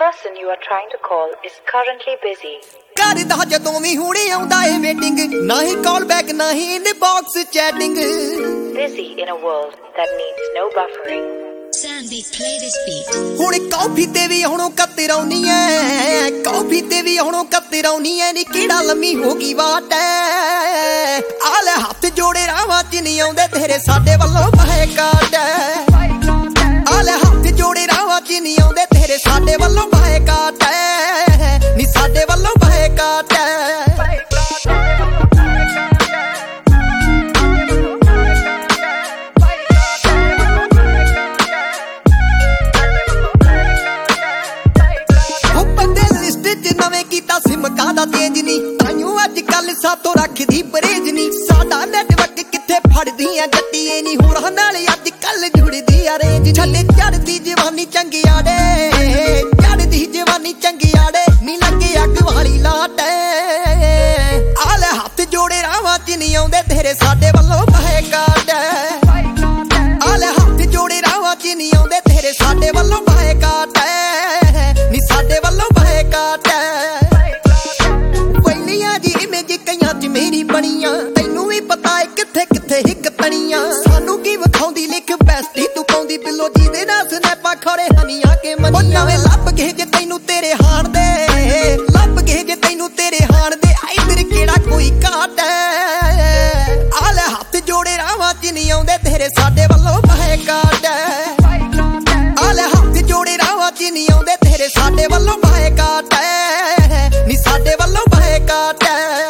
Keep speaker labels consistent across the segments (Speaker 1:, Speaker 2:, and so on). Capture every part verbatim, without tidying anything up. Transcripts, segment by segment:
Speaker 1: person you are trying to call is currently busy.
Speaker 2: करदा जदों भी हुणे आउंदा ए वेटिंग ना ही कॉल बैक ना ही inbox chatting
Speaker 1: Busy in a world that needs no buffering.
Speaker 3: Sandy, play this beat.
Speaker 2: हुणे coffee ते भी हुणों कतराउनी ऐ कॉफी ते भी हुणों कतराउनी ऐ नी कीड़ा लम्मी होगी वाट आले हाथ जोड़े रावां च नहीं आउंदे तेरे साडे वल्लों बहे काट आले हाथ जोड़े रावां च नहीं आउंदे तेरे साडे वल्लों बहे काट नी साडे वल्लों बहे काट सिम कादा तेज नी ताइयों अज कल सातों रखदी परहेज नी साडा नेटवर्क किथे फड़दी आ जट्टीए नी होरां नाल अज कल जुड़दी आ रेंज छड्डे चढ़दी जवानी चंगियाड़े चढ़दी जवानी चंगियाड़े नी लगे अग वाली लाट आले हाथ जोड़े रावां च नहीं आउंदे तेरे साडे वल्लों बहे काट आले हाथ जोड़े रावां च नहीं आउंदे तेरे साडे वल्लों बहे काट नी साडे वल्लों बहे काट मेरी बनिया तैनू भी पता है किथे किथे हिक तनिया सानू की विखाउंदी लिख बेस्टी तू पाउंदी बिलो जी दे नाल स्नैपा खड़े हनिया के मनिया वे लब गए जे तैनू तेरे हाण दे लब गए जे तैनू तेरे हाण दे इधर केड़ा कोई काट आले हाथ जोड़े रावां च नहीं आउंदे तेरे साडे वल्लों बहे काट आले हाथ जोड़े रावां च नहीं आउंदे तेरे साडे वल्लों बहे काट नी साडे वल्लों बहे काट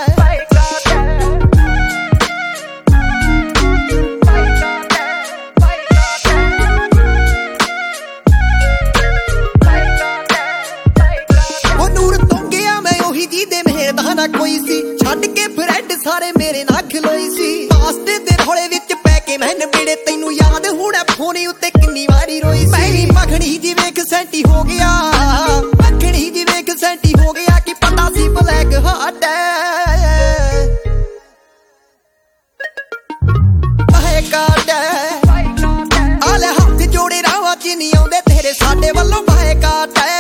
Speaker 2: ना कोई सी छड़ के फ्रेंड सारे मेरे ना खलोई सी पास्ते दे रोले विच पै के मैन बेड़े तैनू याद होना फोन उत्ते किन्नी वारी रोई सी मेरी मखनी जी वेख सेंटी हो गया मखनी जी वेख सेंटी हो गया कि पता सी ब्लैक हार्ट बहे काट आले हाथ जोड़े रावां च नहीं आउंदे तेरे साडे वल्लों बहे काट